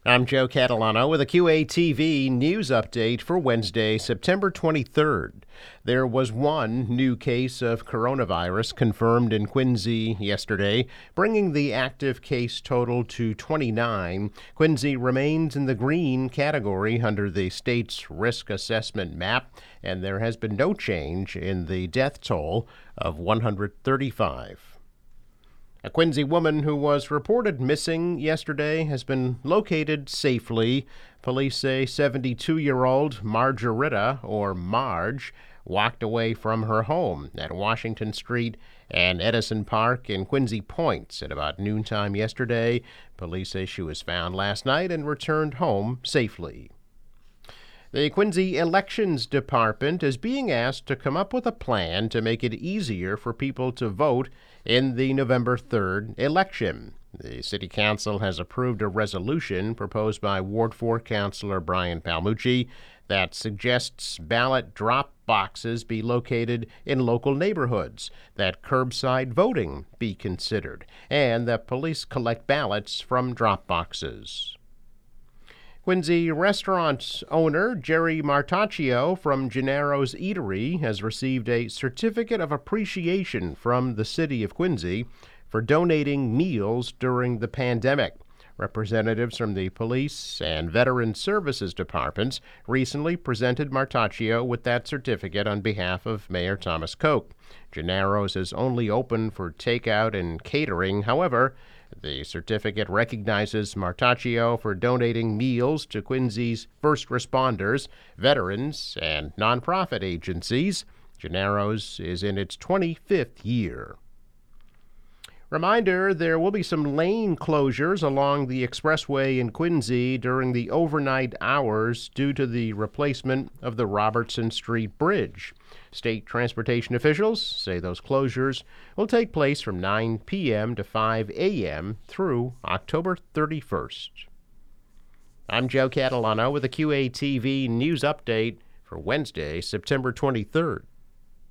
I'm Joe Catalano with a QATV news update for Wednesday, September 23rd. There was one new case of coronavirus confirmed in Quincy yesterday, bringing the active case total to 29. Quincy remains in the green category under the state's risk assessment map, and there has been no change in the death toll of 135. A Quincy woman who was reported missing yesterday has been located safely. Police say 72-year-old Margarita, or Marge, walked away from her home at Washington Street and Edison Park in Quincy Points at about noontime yesterday. Police say she was found last night and returned home safely. The Quincy Elections Department is being asked to come up with a plan to make it easier for people to vote in the November 3rd election. The City Council has approved a resolution proposed by Ward 4 Councilor Brian Palmucci that suggests ballot drop boxes be located in local neighborhoods, that curbside voting be considered, and that police collect ballots from drop boxes. Quincy restaurant owner Jerry Martaccio from Gennaro's Eatery has received a certificate of appreciation from the city of Quincy for donating meals during the pandemic. Representatives from the police and veteran services departments recently presented Martaccio with that certificate on behalf of Mayor Thomas Koch. Gennaro's is only open for takeout and catering. However, the certificate recognizes Martaccio for donating meals to Quincy's first responders, veterans, and nonprofit agencies. Gennaro's is in its 25th year. Reminder, there will be some lane closures along the expressway in Quincy during the overnight hours due to the replacement of the Robertson Street Bridge. State transportation officials say those closures will take place from 9 p.m. to 5 a.m. through October 31st. I'm Joe Catalano with a QATV news update for Wednesday, September 23rd.